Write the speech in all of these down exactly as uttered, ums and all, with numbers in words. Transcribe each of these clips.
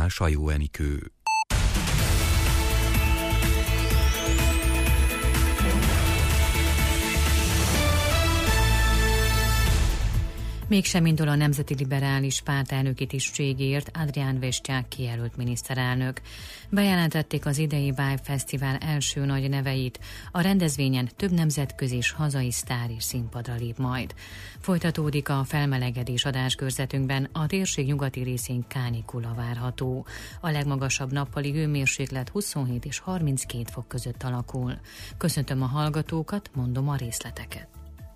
mikrofonnál Sajó Enikő. Mégsem indul a Nemzeti Liberális Párt elnöki tisztségért Adrián Vestyák kijelölt miniszterelnök. Bejelentették az idei Vibe Fesztivál első nagy neveit. A rendezvényen több nemzetközi és hazai sztár is színpadra lép majd. Folytatódik a felmelegedés adáskörzetünkben, a térség nyugati részén kánikula várható. A legmagasabb nappali hőmérséklet huszonhét és harminckét fok között alakul. Köszöntöm a hallgatókat, mondom a részleteket.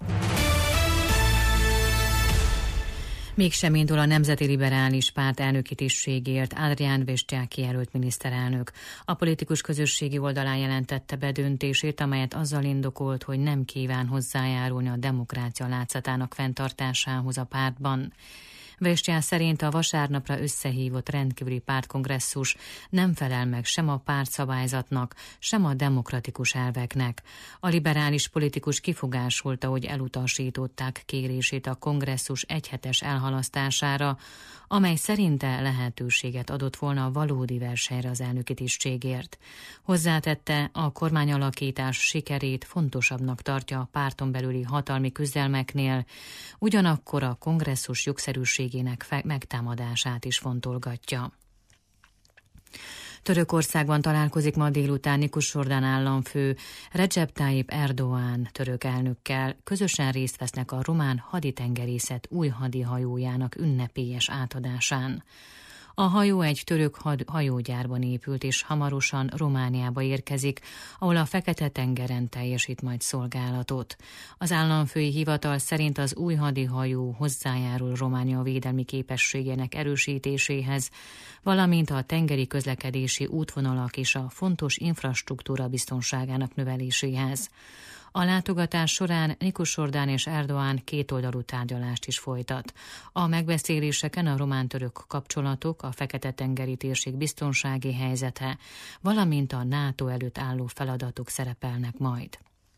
Mégsem indul a Nemzeti Liberális Párt elnöki tisztségért Adrián Vestyák kijelölt miniszterelnök. A politikus közösségi oldalán jelentette be döntését, amelyet azzal indokolt, hogy nem kíván hozzájárulni a demokrácia látszatának fenntartásához a pártban. Vestyák szerint a vasárnapra összehívott rendkívüli pártkongresszus nem felel meg sem a pártszabályzatnak, sem a demokratikus elveknek. A liberális politikus kifogásolta, hogy elutasították kérését a kongresszus egyhetes elhalasztására, amely szerinte lehetőséget adott volna a valódi versenyre az elnöki tisztségért. Hozzátette, a kormányalakítás sikerét fontosabbnak tartja a párton belüli hatalmi küzdelmeknél, ugyanakkor a kongresszus jogszerűségének fe- megtámadását is fontolgatja. Törökországban találkozik ma délután Nicosordán államfő Recep Tayyip Erdoğan török elnökkel. Közösen részt vesznek a román haditengerészet új hadihajójának ünnepélyes átadásán. A hajó egy török hajógyárban épült, és hamarosan Romániába érkezik, ahol a Fekete-tengeren teljesít majd szolgálatot. Az államfői hivatal szerint az új hadihajó hozzájárul Románia védelmi képességének erősítéséhez, valamint a tengeri közlekedési útvonalak és a fontos infrastruktúra biztonságának növeléséhez. A látogatás során Nicosordán és Erdoğan kétoldalú tárgyalást is folytat. A megbeszéléseken a román-török kapcsolatok, a Fekete-tengeri térség biztonsági helyzete, valamint a NATO előtt álló feladatok szerepelnek majd.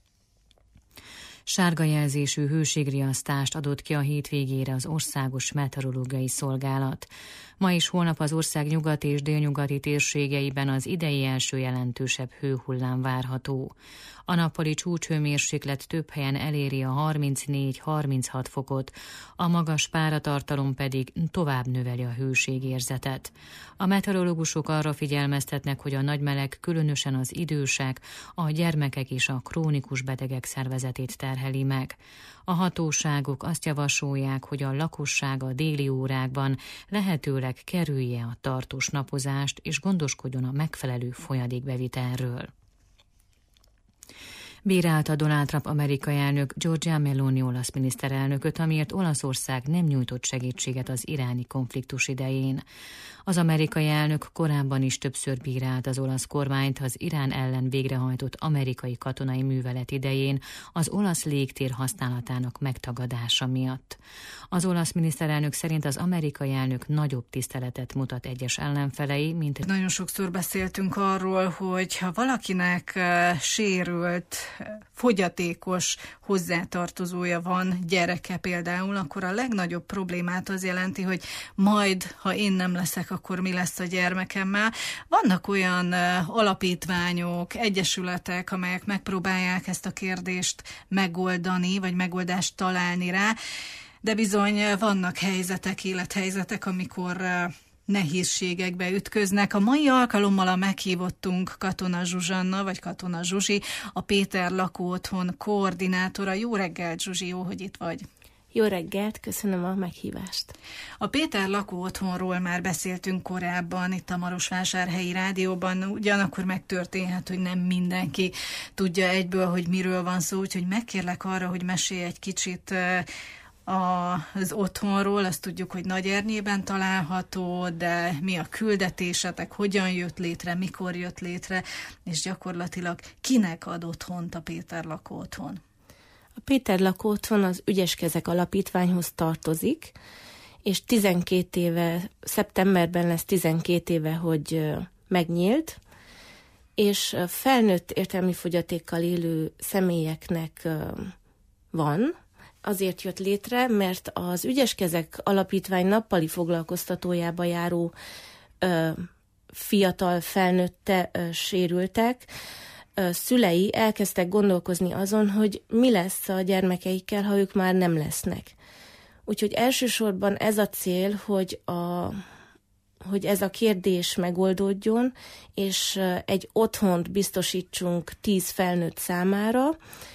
Sárga jelzésű hőségriasztást adott ki a hétvégére az Országos Meteorológiai Szolgálat. Ma és holnap az ország nyugati és délnyugati térségeiben az idei első jelentősebb hőhullám várható. A nappali csúcshőmérséklet több helyen eléri a harmincnégy-harminchat fokot, a magas páratartalom pedig tovább növeli a hőségérzetet. A meteorológusok arra figyelmeztetnek, hogy a nagy meleg különösen az idősek, a gyermekek és a krónikus betegek szervezetét terheli meg. A hatóságok azt javasolják, hogy a lakosság a déli órákban lehetőleg kerülje a tartós napozást és gondoskodjon a megfelelő folyadékbevitelről. Bírálta Donald Trump amerikai elnök Giorgia Meloni olasz miniszterelnököt, amiért Olaszország nem nyújtott segítséget az iráni konfliktus idején. Az amerikai elnök korábban is többször bírált az olasz kormányt az Irán ellen végrehajtott amerikai katonai művelet idején az olasz légtér használatának megtagadása miatt. Az olasz miniszterelnök szerint az amerikai elnök nagyobb tiszteletet mutat egyes ellenfelei, mint... Nagyon sokszor beszéltünk arról, hogy ha valakinek uh, sérült, fogyatékos hozzátartozója van, gyereke például, akkor a legnagyobb problémát az jelenti, hogy majd, ha én nem leszek, akkor mi lesz a gyermekemmel. Vannak olyan uh, alapítványok, egyesületek, amelyek megpróbálják ezt a kérdést megoldani, vagy megoldást találni rá, de bizony vannak helyzetek, élethelyzetek, amikor uh, nehézségekbe ütköznek. A mai alkalommal a meghívottunk Katona Zsuzsanna, vagy Katona Zsuzsi, a Péter lakóotthon koordinátora. Jó reggelt, Zsuzsi, jó, hogy itt vagy. Jó reggelt, köszönöm a meghívást. A Péter lakóotthonról már beszéltünk korábban itt a Marosvásárhelyi Rádióban, ugyanakkor megtörténhet, hogy nem mindenki tudja egyből, hogy miről van szó, úgyhogy megkérlek arra, hogy mesélj egy kicsit az otthonról. Azt tudjuk, hogy Nagyernyében található, de mi a küldetésetek, hogyan jött létre, mikor jött létre, és gyakorlatilag kinek ad otthont a Péter lakóotthon? A Péter lakóotthon az Ügyes Kezek Alapítványhoz tartozik, és tizenkét éve, szeptemberben lesz tizenkét éve, hogy megnyílt, és felnőtt értelmi fogyatékkal élő személyeknek van. Azért jött létre, mert az Ügyes Kezek Alapítvány nappali foglalkoztatójába járó ö, fiatal felnőtte ö, sérültek, ö, szülei elkezdtek gondolkozni azon, hogy mi lesz a gyermekeikkel, ha ők már nem lesznek. Úgyhogy elsősorban ez a cél, hogy, a, hogy ez a kérdés megoldódjon, és egy otthont biztosítsunk tíz felnőtt számára,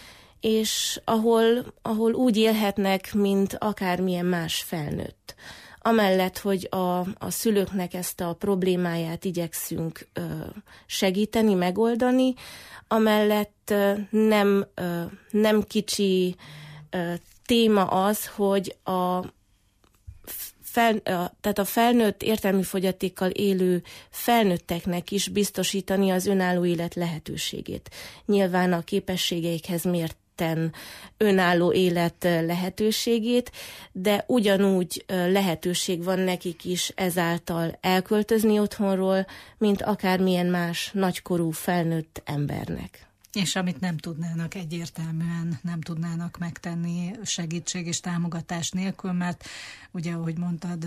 és ahol, ahol úgy élhetnek, mint akármilyen más felnőtt. Amellett, hogy a, a szülőknek ezt a problémáját igyekszünk ö, segíteni, megoldani, amellett ö, nem, ö, nem kicsi ö, téma az, hogy a, fel, a, tehát a felnőtt értelmi fogyatékkal élő felnőtteknek is biztosítani az önálló élet lehetőségét. Nyilván a képességeikhez mérten önálló élet lehetőségét, de ugyanúgy lehetőség van nekik is ezáltal elköltözni otthonról, mint akármilyen más nagykorú felnőtt embernek. És amit nem tudnának egyértelműen, nem tudnának megtenni segítség és támogatás nélkül, mert ugye, ahogy mondtad,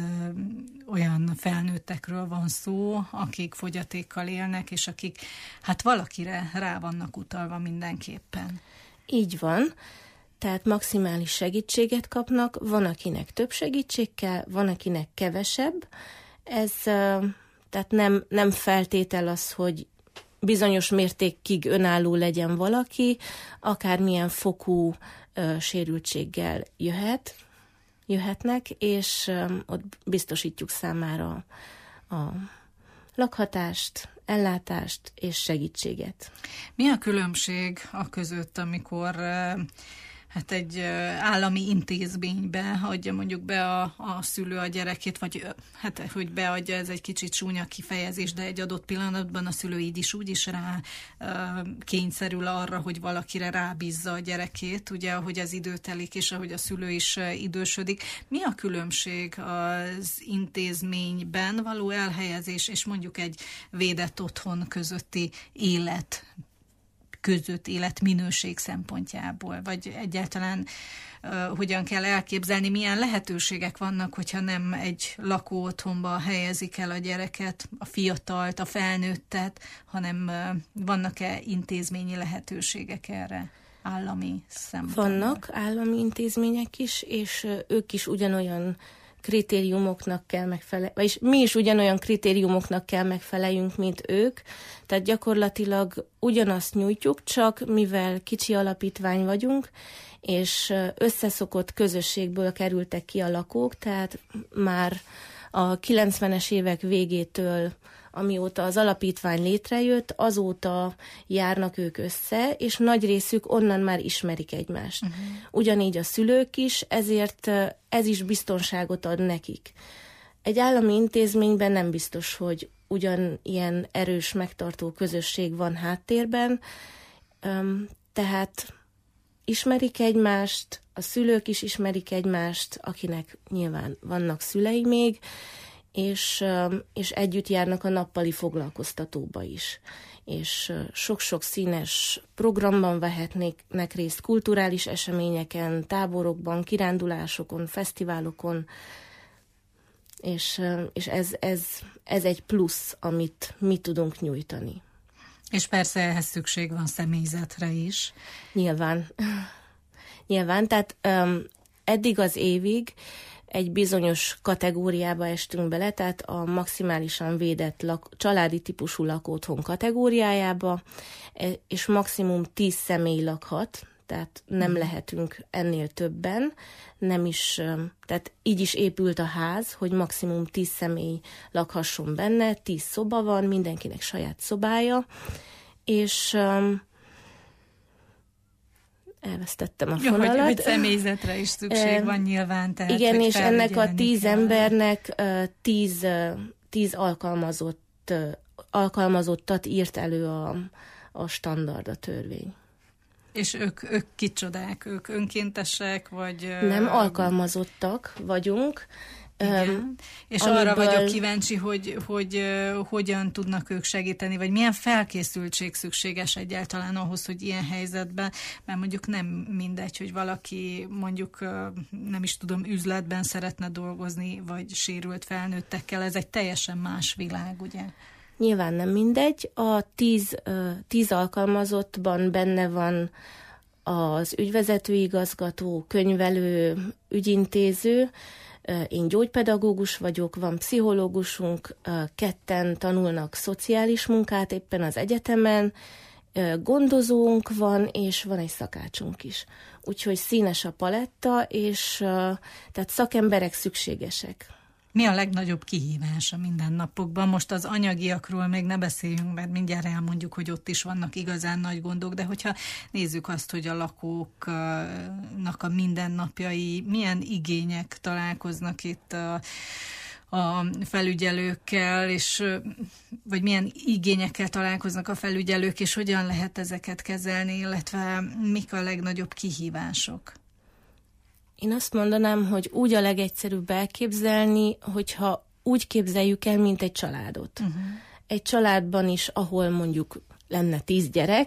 olyan felnőttekről van szó, akik fogyatékkal élnek, és akik hát valakire rá vannak utalva mindenképpen. Így van, tehát maximális segítséget kapnak, van akinek több segítség kell, van akinek kevesebb. Ez tehát nem, nem feltétel az, hogy bizonyos mértékig önálló legyen valaki, akármilyen fokú ö, sérültséggel jöhet, jöhetnek, és ö, ott biztosítjuk számára a lakhatást, ellátást és segítséget. Mi a különbség a között, amikor ö, hát egy állami intézménybe adja mondjuk be a, a szülő a gyerekét, vagy hát hogy beadja, ez egy kicsit csúnya kifejezés, de egy adott pillanatban a szülő így is úgy is rá kényszerül arra, hogy valakire rábízza a gyerekét, ugye, ahogy az idő telik, és ahogy a szülő is idősödik. Mi a különbség az intézményben való elhelyezés, és mondjuk egy védett otthon közötti élet között, életminőség szempontjából, vagy egyáltalán uh, hogyan kell elképzelni, milyen lehetőségek vannak, hogyha nem egy lakóotthonba helyezik el a gyereket, a fiatalt, a felnőttet, hanem uh, vannak-e intézményi lehetőségek erre állami szempontból? Vannak állami intézmények is, és uh, ők is ugyanolyan kritériumoknak kell megfelelni, vagyis mi is ugyanolyan kritériumoknak kell megfeleljünk, mint ők, tehát gyakorlatilag ugyanazt nyújtjuk, csak mivel kicsi alapítvány vagyunk, és összeszokott közösségből kerültek ki a lakók, tehát már a kilencvenes évek végétől, amióta az alapítvány létrejött, azóta járnak ők össze, és nagy részük onnan már ismerik egymást. Uh-huh. Ugyanígy a szülők is, ezért ez is biztonságot ad nekik. Egy állami intézményben nem biztos, hogy ugyanilyen erős, megtartó közösség van háttérben, tehát ismerik egymást, a szülők is ismerik egymást, akinek nyilván vannak szülei még, és, és együtt járnak a nappali foglalkoztatóba is. És sok-sok színes programban vehetnek részt, kulturális eseményeken, táborokban, kirándulásokon, fesztiválokon, és, és ez, ez, ez egy plusz, amit mi tudunk nyújtani. És persze ehhez szükség van személyzetre is. Nyilván. Nyilván, tehát um, eddig az évig egy bizonyos kategóriába estünk bele, tehát a maximálisan védett lak- családi típusú lakóotthon kategóriájába, és maximum tíz személy lakhat, tehát nem lehetünk ennél többen, nem is, tehát így is épült a ház, hogy maximum tíz személy lakhasson benne, tíz szoba van, mindenkinek saját szobája, és um, elvesztettem a fonalat. Jó, hogy, hogy személyzetre is szükség van nyilván. Tehát, igen, és ennek a tíz kell. embernek uh, tíz, uh, tíz alkalmazott, uh, alkalmazottat írt elő a, a standard, a törvény. És ők, ők kicsodák? Ők önkéntesek, vagy... Nem, alkalmazottak vagyunk. Igen. És amiből... arra vagyok kíváncsi, hogy, hogy uh, hogyan tudnak ők segíteni, vagy milyen felkészültség szükséges egyáltalán ahhoz, hogy ilyen helyzetben, mert mondjuk nem mindegy, hogy valaki mondjuk uh, nem is tudom, üzletben szeretne dolgozni, vagy sérült felnőttekkel, ez egy teljesen más világ, ugye? Nyilván nem mindegy. A tíz, uh, tíz alkalmazottban benne van az ügyvezetőigazgató, könyvelő, ügyintéző. Én gyógypedagógus vagyok, van pszichológusunk, ketten tanulnak szociális munkát éppen az egyetemen, gondozónk van, és van egy szakácsunk is. Úgyhogy színes a paletta, és tehát szakemberek szükségesek. Mi a legnagyobb kihívás a mindennapokban? Most az anyagiakról még ne beszéljünk, mert mindjárt elmondjuk, hogy ott is vannak igazán nagy gondok, de hogyha nézzük azt, hogy a lakóknak a mindennapjai, milyen igények találkoznak itt a, a felügyelőkkel, és vagy milyen igényekkel találkoznak a felügyelők, és hogyan lehet ezeket kezelni, illetve mik a legnagyobb kihívások? Én azt mondanám, hogy úgy a legegyszerűbb elképzelni, hogyha úgy képzeljük el, mint egy családot. Uh-huh. Egy családban is, ahol mondjuk lenne tíz gyerek,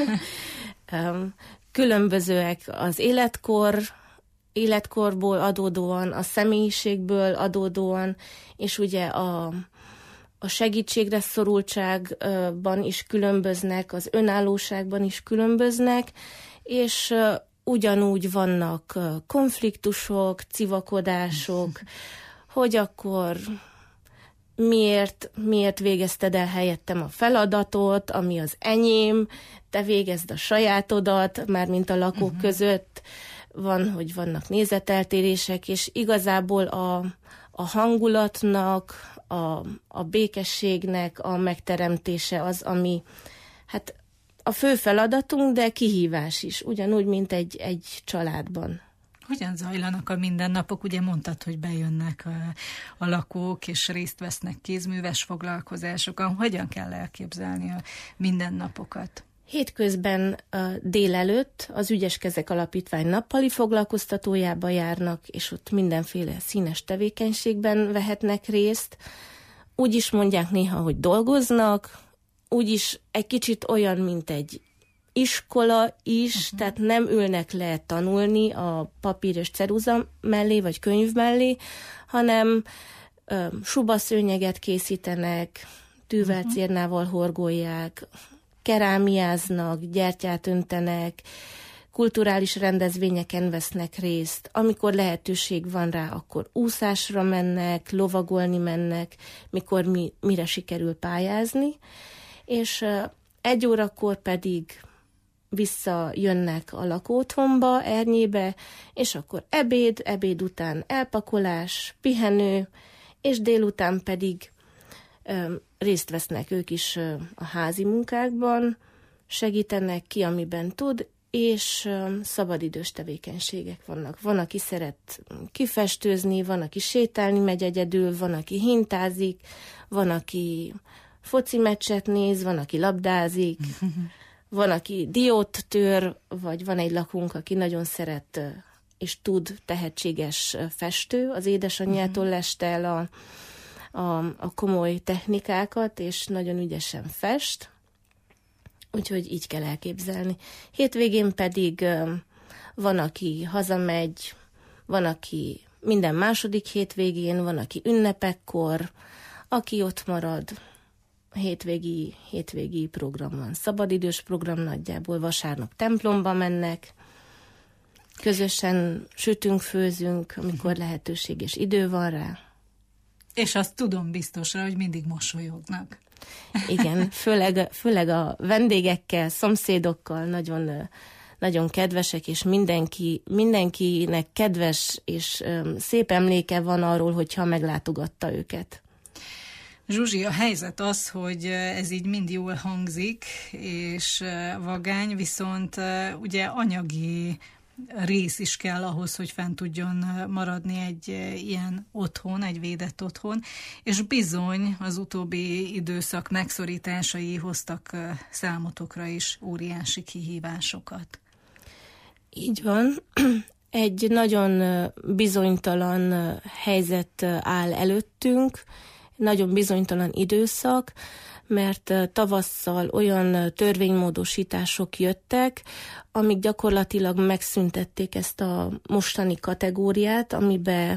különbözőek az életkor, életkorból adódóan, a személyiségből adódóan, és ugye a, a segítségre szorultságban is különböznek, az önállóságban is különböznek, és ugyanúgy vannak konfliktusok, civakodások, hogy akkor miért, miért végezted el helyettem a feladatot, ami az enyém, te végezd a sajátodat, mármint a lakók uh-huh. között van, hogy vannak nézeteltérések, és igazából a, a hangulatnak, a, a békességnek a megteremtése az, ami hát a fő feladatunk, de kihívás is, ugyanúgy, mint egy, egy családban. Hogyan zajlanak a mindennapok? Ugye mondtad, hogy bejönnek a, a lakók, és részt vesznek kézműves foglalkozásokon. Hogyan kell elképzelni a mindennapokat? Hétközben uh, délelőtt az Ügyes Kezek Alapítvány nappali foglalkoztatójába járnak, és ott mindenféle színes tevékenységben vehetnek részt. Úgy is mondják néha, hogy dolgoznak, úgyis egy kicsit olyan, mint egy iskola is, uh-huh. tehát nem ülnek le tanulni a papír és ceruza mellé, vagy könyv mellé, hanem ö, subaszőnyeget készítenek, tűvelcérnával horgolják, kerámiáznak, gyertyát öntenek, kulturális rendezvényeken vesznek részt. Amikor lehetőség van rá, akkor úszásra mennek, lovagolni mennek, mikor mi, mire sikerül pályázni, és egy órakor pedig visszajönnek a lakóotthonba, Ernyébe, és akkor ebéd, ebéd után elpakolás, pihenő, és délután pedig ö, részt vesznek ők is ö, a házi munkákban, segítenek ki, amiben tud, és ö, szabadidős tevékenységek vannak. Van, aki szeret kifestőzni, van, aki sétálni megy egyedül, van, aki hintázik, van, aki foci meccset néz, van, aki labdázik, van, aki diót tör, vagy van egy lakónk, aki nagyon szeret és tud tehetséges festő. Az édesanyjától leste el a, a, a komoly technikákat, és nagyon ügyesen fest. Úgyhogy így kell elképzelni. Hétvégén pedig van, aki hazamegy, van, aki minden második hétvégén, van, aki ünnepekkor, aki ott marad. Hétvégi, hétvégi program van. Szabadidős program nagyjából, vasárnap templomba mennek, közösen sütünk, főzünk, amikor lehetőség és idő van rá. És azt tudom biztosra, hogy mindig mosolyognak. Igen, főleg, főleg a vendégekkel, szomszédokkal nagyon, nagyon kedvesek, és mindenki, mindenkinek kedves és szép emléke van arról, hogyha meglátogatta őket. Zsuzsi, a helyzet az, hogy ez így mind jól hangzik, és vagány, viszont ugye anyagi rész is kell ahhoz, hogy fenn tudjon maradni egy ilyen otthon, egy védett otthon, és bizony az utóbbi időszak megszorításai hoztak számotokra is óriási kihívásokat. Így van. Egy nagyon bizonytalan helyzet áll előttünk, nagyon bizonytalan időszak, mert tavasszal olyan törvénymódosítások jöttek, amik gyakorlatilag megszüntették ezt a mostani kategóriát, amiben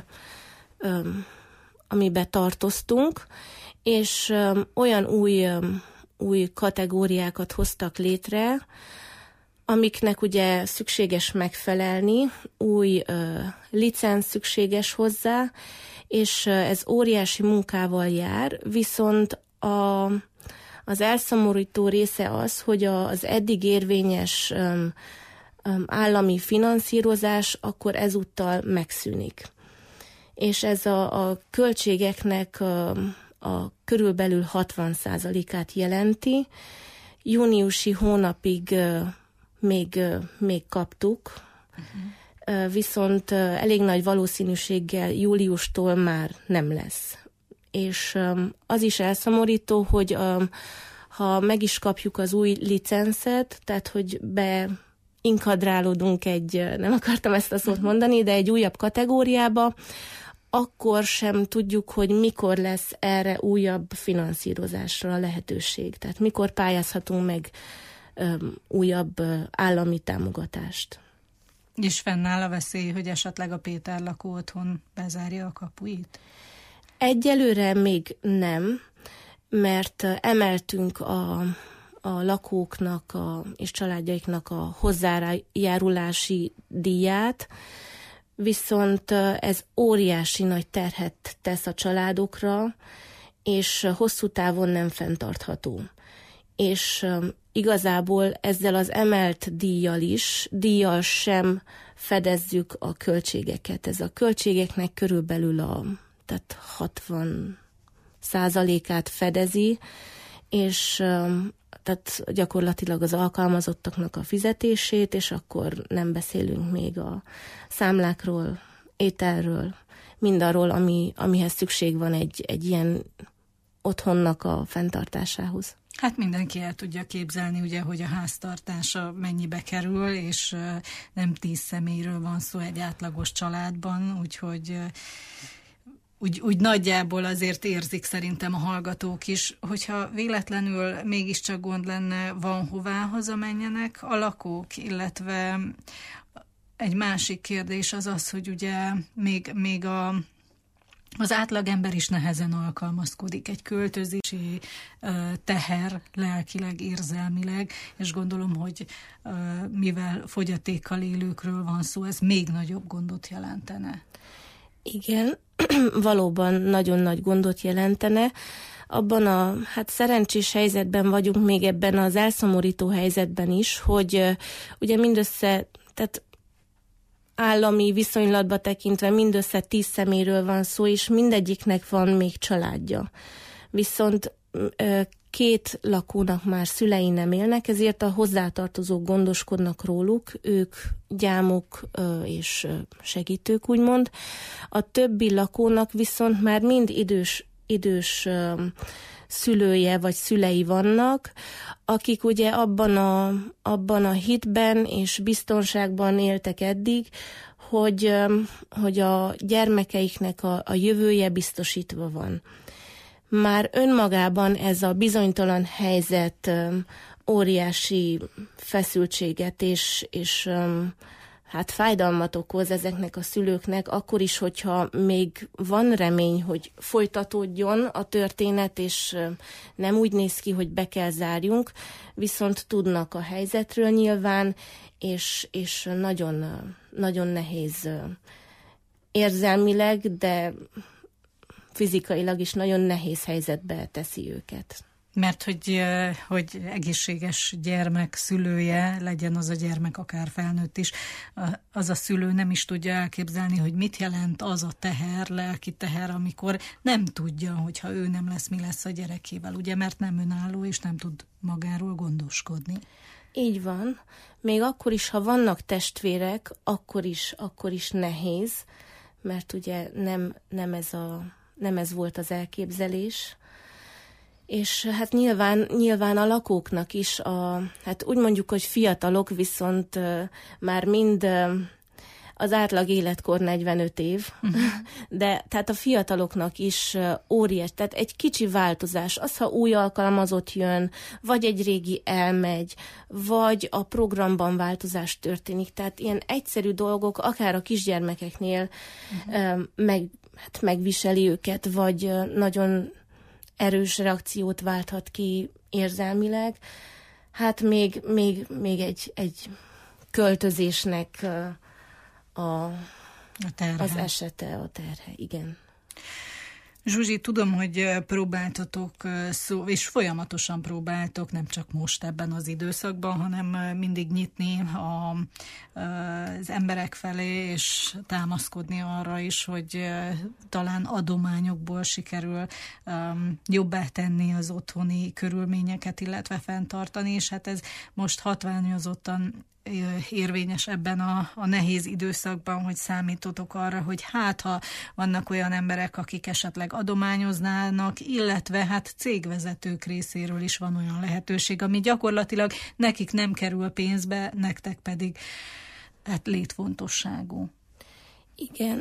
amibe tartoztunk, és olyan új, új kategóriákat hoztak létre, amiknek ugye szükséges megfelelni, új uh, licenc szükséges hozzá, és ez óriási munkával jár, viszont a, az elszomorító része az, hogy a, az eddig érvényes um, um, állami finanszírozás akkor ezúttal megszűnik. És ez a, a költségeknek a, a körülbelül hatvan százalékát jelenti. Júniusi hónapig uh, még, uh, még kaptuk, uh-huh. uh, viszont uh, elég nagy valószínűséggel júliustól már nem lesz. És um, az is elszomorító, hogy um, ha meg is kapjuk az új licencet, tehát hogy be inkadrálódunk egy, nem akartam ezt a szót mondani, de egy újabb kategóriába, akkor sem tudjuk, hogy mikor lesz erre újabb finanszírozásra a lehetőség. Tehát mikor pályázhatunk meg um, újabb uh, állami támogatást. És fennáll a veszély, hogy esetleg a Péter lakó otthon bezárja a kapuit? Egyelőre még nem, mert emeltünk a, a lakóknak a, és családjaiknak a hozzájárulási díját, viszont ez óriási nagy terhet tesz a családokra, és hosszú távon nem fenntartható. És igazából ezzel az emelt díjjal is, díjjal sem fedezzük a költségeket. Ez a költségeknek körülbelül a tehát hatvan százalékát fedezi, és tehát gyakorlatilag az alkalmazottaknak a fizetését, és akkor nem beszélünk még a számlákról, ételről, mindarról, ami, amihez szükség van egy, egy ilyen otthonnak a fenntartásához. Hát mindenki el tudja képzelni, ugye, hogy a háztartása mennyibe kerül, és nem tíz személyről van szó egy átlagos családban, úgyhogy Úgy, úgy nagyjából azért érzik szerintem a hallgatók is, hogyha véletlenül mégiscsak gond lenne, van hová hazamenjenek a lakók, illetve egy másik kérdés az az, hogy ugye még, még a, az átlagember is nehezen alkalmazkodik egy költözési uh, teher lelkileg, érzelmileg, és gondolom, hogy uh, mivel fogyatékkal élőkről van szó, ez még nagyobb gondot jelentene. Igen, valóban nagyon nagy gondot jelentene. Abban a hát szerencsés helyzetben vagyunk még ebben az elszomorító helyzetben is, hogy uh, ugye mindössze, tehát állami viszonylatba tekintve mindössze tíz személyről van szó, és mindegyiknek van még családja. Viszont uh, két lakónak már szülei nem élnek, ezért a hozzátartozók gondoskodnak róluk, ők gyámok és segítők, úgymond. A többi lakónak viszont már mind idős, idős szülője vagy szülei vannak, akik ugye abban a, abban a hitben és biztonságban éltek eddig, hogy, hogy a gyermekeiknek a, a jövője biztosítva van. Már önmagában ez a bizonytalan helyzet óriási feszültséget és, és hát fájdalmat okoz ezeknek a szülőknek, akkor is, hogyha még van remény, hogy folytatódjon a történet, és nem úgy néz ki, hogy be kell zárjunk, viszont tudnak a helyzetről nyilván, és, és nagyon, nagyon nehéz érzelmileg, de fizikailag is nagyon nehéz helyzetbe teszi őket. Mert hogy, hogy egészséges gyermek szülője, legyen az a gyermek akár felnőtt is, az a szülő nem is tudja elképzelni, hogy mit jelent az a teher, lelki teher, amikor nem tudja, hogyha ő nem lesz, mi lesz a gyerekével, ugye, mert nem önálló és nem tud magáról gondoskodni. Így van. Még akkor is, ha vannak testvérek, akkor is, akkor is nehéz, mert ugye nem, nem ez a nem ez volt az elképzelés. És hát nyilván, nyilván a lakóknak is, a, hát úgy mondjuk, hogy fiatalok, viszont uh, már mind uh, az átlag életkor negyvenöt év, uh-huh. de tehát a fiataloknak is óriás, tehát egy kicsi változás, az, ha új alkalmazott jön, vagy egy régi elmegy, vagy a programban változás történik, tehát ilyen egyszerű dolgok, akár a kisgyermekeknél uh-huh. meg, hát megviseli őket, vagy nagyon erős reakciót válthat ki érzelmileg, hát még, még, még egy, egy költözésnek a, a az esete, a terhe, igen. Zsuzsi, tudom, hogy próbáltatok szó, és folyamatosan próbáltok, nem csak most ebben az időszakban, hanem mindig nyitni a, az emberek felé, és támaszkodni arra is, hogy talán adományokból sikerül um, jobbá tenni az otthoni körülményeket, illetve fenntartani, és hát ez most hatványozottan érvényes ebben a, a nehéz időszakban, hogy számítotok arra, hogy hát ha vannak olyan emberek, akik esetleg adományoznának, illetve hát cégvezetők részéről is van olyan lehetőség, ami gyakorlatilag nekik nem kerül pénzbe, nektek pedig hát létfontosságú. Igen,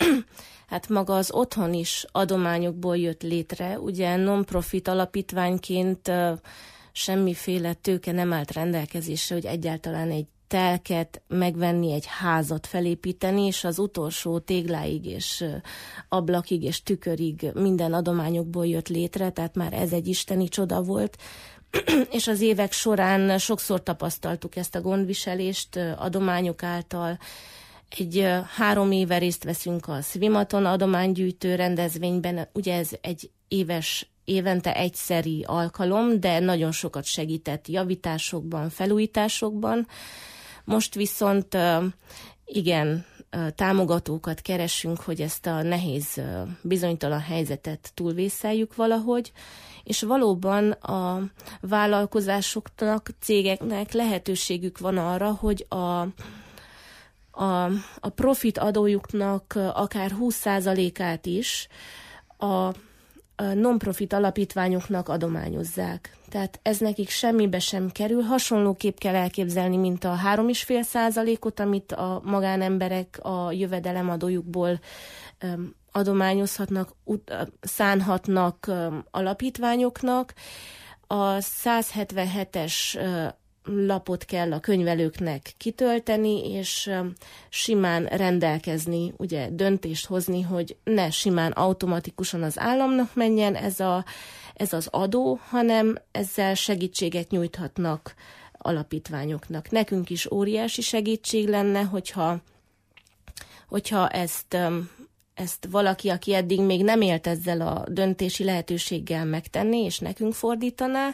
hát maga az otthon is adományokból jött létre, ugye non-profit alapítványként semmiféle tőke nem állt rendelkezésre, hogy egyáltalán egy telket megvenni, egy házat felépíteni, és az utolsó tégláig és ablakig és tükörig minden adományokból jött létre, tehát már ez egy isteni csoda volt. És az évek során sokszor tapasztaltuk ezt a gondviselést adományok által. Egy három éve részt veszünk a Svimaton adománygyűjtő rendezvényben, ugye ez egy éves évente egyszeri alkalom, de nagyon sokat segített javításokban, felújításokban. Most viszont igen, támogatókat keresünk, hogy ezt a nehéz, bizonytalan helyzetet túlvészeljük valahogy, és valóban a vállalkozásoknak, cégeknek lehetőségük van arra, hogy a, a, a profit adójuknak akár húsz százalékát is a non-profit alapítványoknak adományozzák. Tehát ez nekik semmibe sem kerül. Hasonlóképp kell elképzelni, mint a három egész öt százalékot, amit a magánemberek a jövedelemadójukból um, adományozhatnak, ut- szánhatnak um, alapítványoknak. A száz hetvenhetes uh, lapot kell a könyvelőknek kitölteni, és simán rendelkezni, ugye döntést hozni, hogy ne simán automatikusan az államnak menjen ez, a, ez az adó, hanem ezzel segítséget nyújthatnak alapítványoknak. Nekünk is óriási segítség lenne, hogyha, hogyha ezt, ezt valaki, aki eddig még nem élt ezzel a döntési lehetőséggel megtenni, és nekünk fordítaná,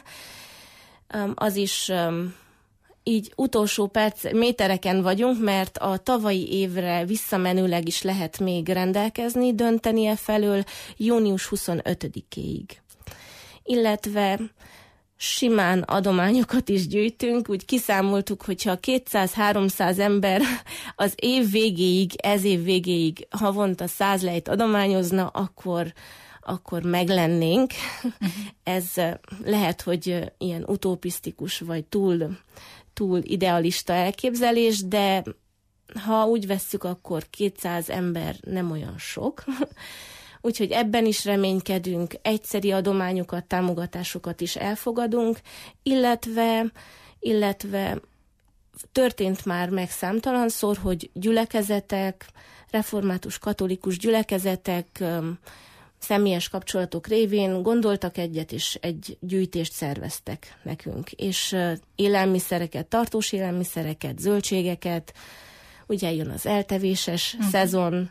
az is így utolsó perc, métereken vagyunk, mert a tavalyi évre visszamenőleg is lehet még rendelkezni, döntenie felől június huszonötödikéig. Illetve simán adományokat is gyűjtünk, úgy kiszámoltuk, hogyha kétszáz-háromszáz ember az év végéig, ez év végéig havonta száz lejt adományozna, akkor akkor meglennénk. Uh-huh. Ez lehet, hogy ilyen utopisztikus, vagy túl, túl idealista elképzelés, de ha úgy vesszük, akkor kétszáz ember nem olyan sok. Úgyhogy ebben is reménykedünk, egyszeri adományokat, támogatásokat is elfogadunk, illetve, illetve történt már meg számtalanszor, hogy gyülekezetek, református katolikus gyülekezetek személyes kapcsolatok révén gondoltak egyet, és egy gyűjtést szerveztek nekünk. És élelmiszereket, tartós élelmiszereket, zöldségeket, ugye jön az eltevéses uh-huh. szezon,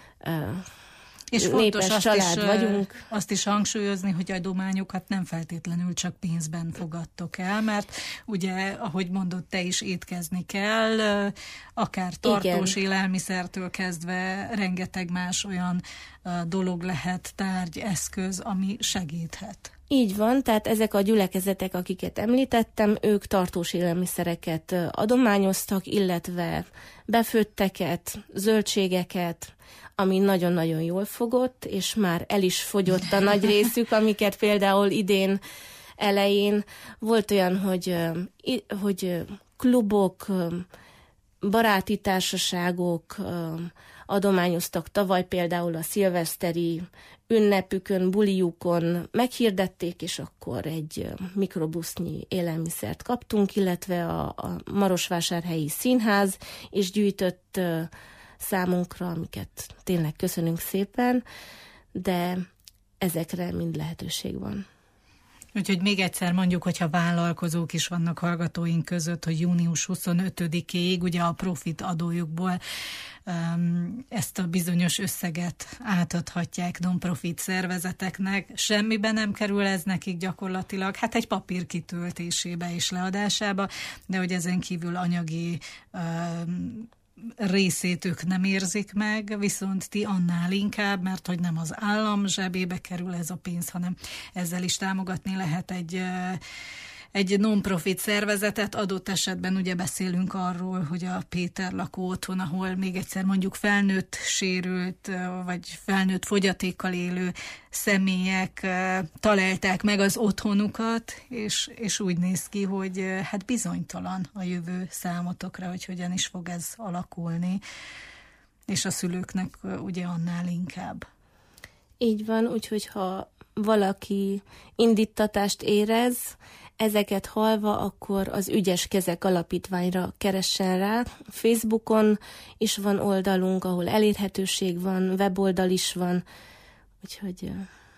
és fontos azt család is, vagyunk. azt is hangsúlyozni, hogy adományokat nem feltétlenül csak pénzben fogadtok el, mert ugye, ahogy mondod, te is étkezni kell, akár tartós Igen. élelmiszertől kezdve rengeteg más olyan dolog lehet, tárgy, eszköz, ami segíthet. Így van, tehát ezek a gyülekezetek, akiket említettem, ők tartós élelmiszereket adományoztak, illetve befőtteket, zöldségeket, ami nagyon-nagyon jól fogott, és már el is fogyott a nagy részük, amiket például idén elején volt olyan, hogy, hogy klubok baráti társaságok adományoztak tavaly például a szilveszteri ünnepükön, buliukon meghirdették, és akkor egy mikrobusznyi élelmiszert kaptunk, illetve a, a Marosvásárhelyi Színház is gyűjtött számunkra, amiket tényleg köszönünk szépen, de ezekre mind lehetőség van. Úgyhogy még egyszer mondjuk, hogyha vállalkozók is vannak hallgatóink között, hogy június huszonötödikéig ugye a profit adójukból um, ezt a bizonyos összeget átadhatják non-profit szervezeteknek. Semmiben nem kerül ez nekik gyakorlatilag, hát egy papír kitöltésébe és leadásába, de hogy ezen kívül anyagi um, részét ők nem érzik meg, viszont ti annál inkább, mert hogy nem az állam zsebébe kerül ez a pénz, hanem ezzel is támogatni lehet egy, egy non-profit szervezetet. Adott esetben ugye beszélünk arról, hogy a Péter lakó otthon, ahol még egyszer mondjuk felnőtt sérült, vagy felnőtt fogyatékkal élő személyek találták meg az otthonukat, és, és úgy néz ki, hogy hát bizonytalan a jövő számotokra, hogy hogyan is fog ez alakulni, és a szülőknek ugye annál inkább. Így van, úgyhogy ha valaki indítatást érez, ezeket hallva, akkor az Ügyes Kezek Alapítványra keressen rá. Facebookon is van oldalunk, ahol elérhetőség van, weboldal is van, úgyhogy...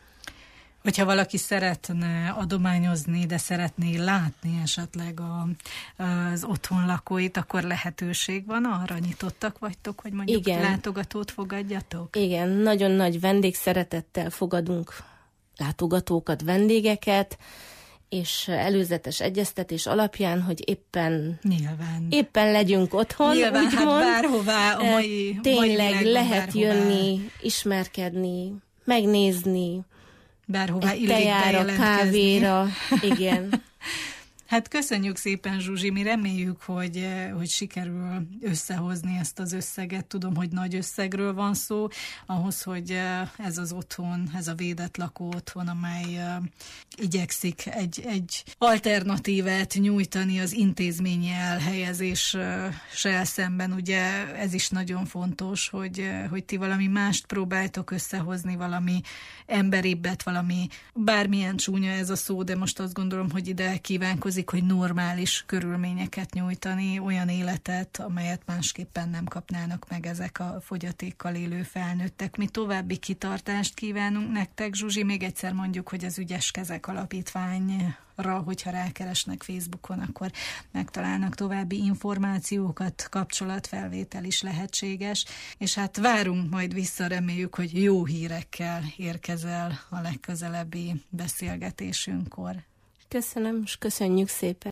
Hogyha valaki szeretne adományozni, de szeretné látni esetleg a, az otthon lakóit, akkor lehetőség van arra? Nyitottak vagytok, hogy mondjuk Igen. látogatót fogadjatok? Igen, nagyon nagy vendégszeretettel fogadunk látogatókat, vendégeket, és előzetes egyeztetés alapján, hogy éppen, Nyilván. éppen legyünk otthon. Nyilván, úgy hát mond, bárhová a mai Tényleg mai lehet bárhová. jönni, ismerkedni, megnézni, bárhová egy tejára, kávéra, igen. Hát köszönjük szépen, Zsuzsi, mi reméljük, hogy, hogy sikerül összehozni ezt az összeget. Tudom, hogy nagy összegről van szó, ahhoz, hogy ez az otthon, ez a védett lakó otthon, amely igyekszik egy, egy alternatívát nyújtani az intézményi elhelyezéssel szemben. Ugye ez is nagyon fontos, hogy, hogy ti valami mást próbáltok összehozni, valami emberibbet, valami bármilyen csúnya ez a szó, de most azt gondolom, hogy ide kívánkozik, hogy normális körülményeket nyújtani, olyan életet, amelyet másképpen nem kapnának meg ezek a fogyatékkal élő felnőttek. Mi további kitartást kívánunk nektek, Zsuzsi, még egyszer mondjuk, hogy az Ügyes Kezek Alapítványra, hogyha rákeresnek Facebookon, akkor megtalálnak további információkat, kapcsolatfelvétel is lehetséges, és hát várunk majd vissza, reméljük, hogy jó hírekkel érkezel a legközelebbi beszélgetésünkkor. Köszönöm, és köszönjük szépen.